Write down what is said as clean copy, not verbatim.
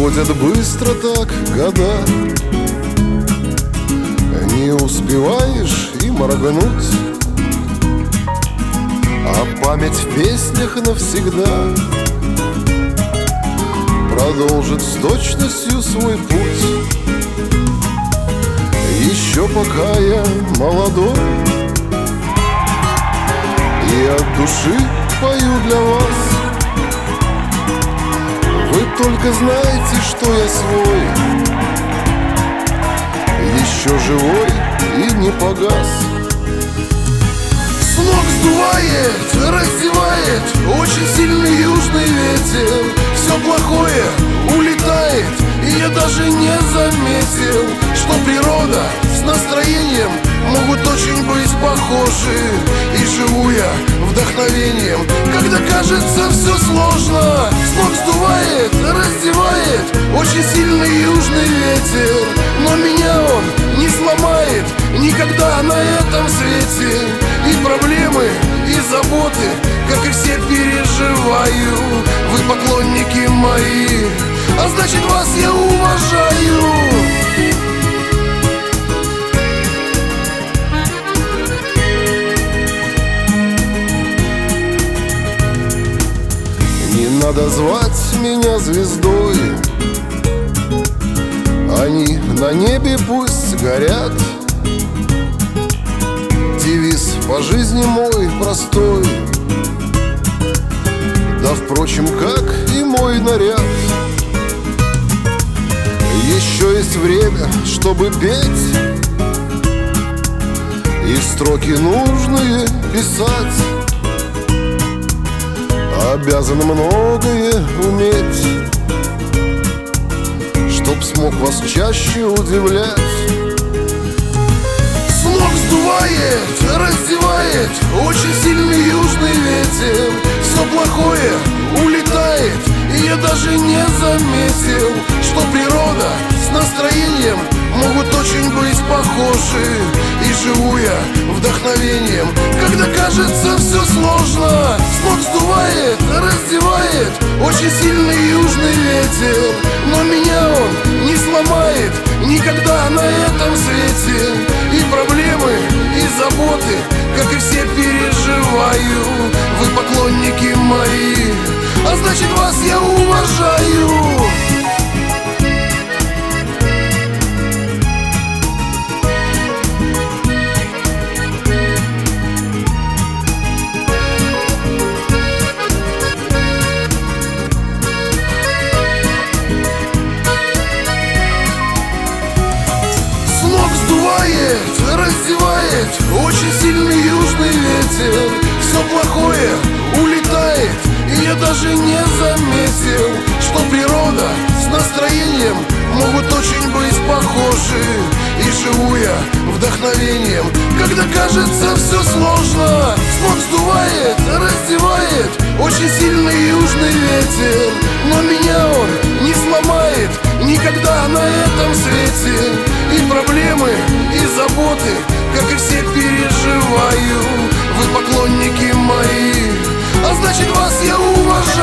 Проходят быстро так года, не успеваешь и моргнуть, а память в песнях навсегда продолжит с точностью свой путь. Еще пока я молодой и от души пою для вас, вы только знаете, что я свой, еще живой и не погас. С ног сдувает, раздевает очень сильный южный ветер. Все плохое улетает, и я даже не заметил, что природа с настроением могут очень быть похожи. И живу я вдохновением, когда кажется все сложно. С ног сдувает, раздевает очень сильный южный ветер, но меня он не сломает никогда на этом свете. И проблемы, и заботы, как и все, переживаю. Вы поклонники мои, а значит вас я уважаю. Не надо звать меня звездой, они на небе пусть горят. Девиз по жизни мой простой, да, впрочем, как и мой наряд. Еще есть время, чтобы петь, и строки нужные писать. Обязан многое уметь, чтоб смог вас чаще удивлять. С ног сдувает, раздевает очень сильный южный ветер. Все плохое улетает, и я даже не заметил, что природа с настроением могут очень быть похожи. И живу я вдохновением, когда кажется все сложно. С ног сдувает, раздевает очень сильный южный ветер, но меня он не сломает никогда на этом свете. И проблемы, и заботы, как и все, переживаю. Вы поклонники мои, а значит вас я уважаю. Раздевает очень сильный южный ветер. Все плохое улетает, и я даже не заметил, что природа с настроением могут очень быть похожи. И живу я вдохновением, когда кажется все сложно. С ног сдувает, раздевает очень сильный южный ветер, но меня он не сломает никогда на этом свете. И проблемы, и заботы, как и все, переживаю. Вы поклонники мои, а значит вас я уважаю.